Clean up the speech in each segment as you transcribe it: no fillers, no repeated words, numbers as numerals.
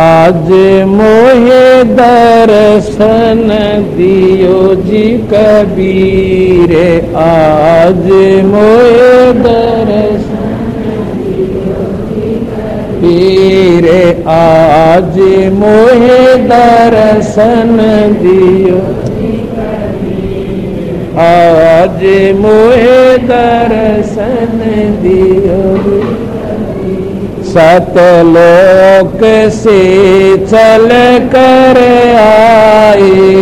आज मोहे दर्शन दियो जी कबीर, आज मोहे दर्शन दियो जी कबीर, आज मोहे दर्शन दियो जी कबीर, आज मोहे दर्शन दियो जी। सतलोक से चल कर आई,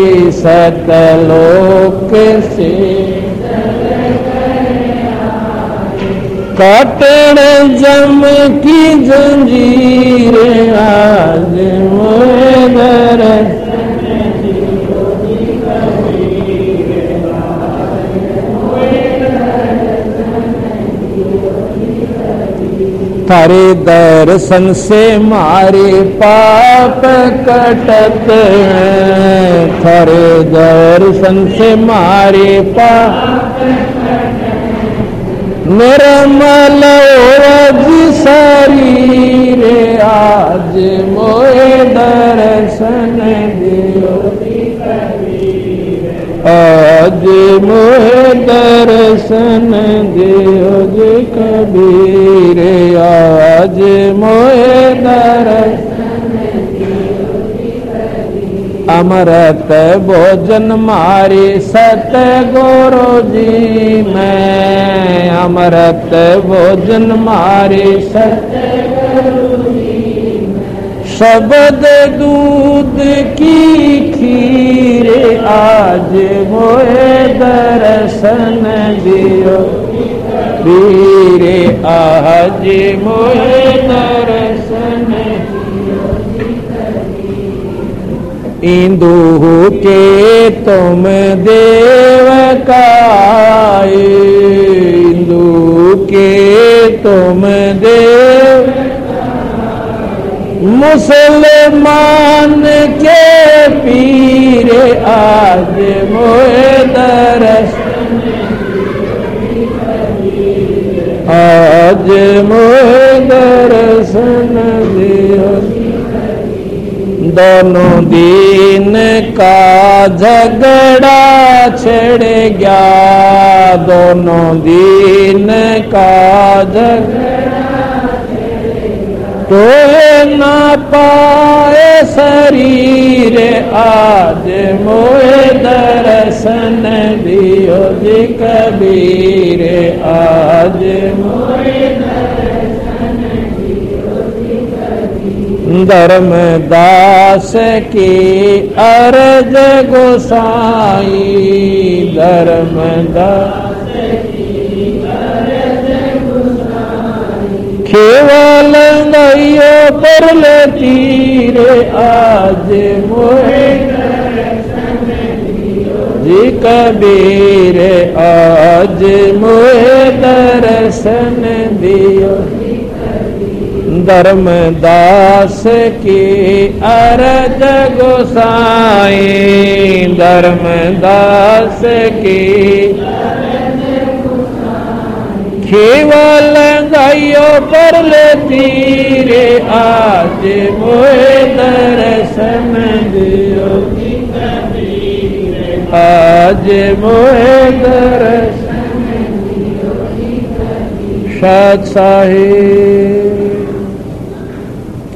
सतलोक से चल कर आई, कटण जम की जंजीर, आज मोहे दर्शन दियो जी कबीर, आज मोहे दर्शन दियो जी कबीर। थारे दर्शन से मारे पाप कटत हैं, थारे दर्शन से मारे पाप कटत हैं, निर्मल जी शरीर, आज मोहे दर्शन दियो जी कबीर, आज मोहे दर्शन दियो जी कबीर, आज मोहे दर्शन दियो जी कबीर। अमृत भोजन मारे सतगुरु जी मैं, अमृत भोजन मारे सतगुरु जी मैं, शब्द दूध की खीर, आज मोहे दर्शन दियो कबीर, आज मोहे दर्शन दियो जी कबीर। इंदु के तुम देवका, इंदु के तुम देव, मुसलमान के पीर, आज मोहे दर्शन दियो जी कबीर, आज मोहे दर्शन दियो जी कबीर। दोनों दिन का झगड़ा छिड़ गया, दोनों दिन का झगड़ा तो ना पाए शरीर, आज मोहे दर्शन दियो जी कबीर, आज मोहे दर्शन दियो जी कबीर। धर्मदास की अर्ज गोसाई, धर्मदास केवल गयो पर तीर, आज मोहे दर्शन दियो जी कबीर, आज मोहे दर्शन दियो जी कबीर। धर्मदास की अर्ज गोसाई, धर्मदास की केवल गयो पर तीर, आज मोहे दर्शन दियो जी कबीर, आज मोहे दर्शन दियो जी कबीर। सत साहिब।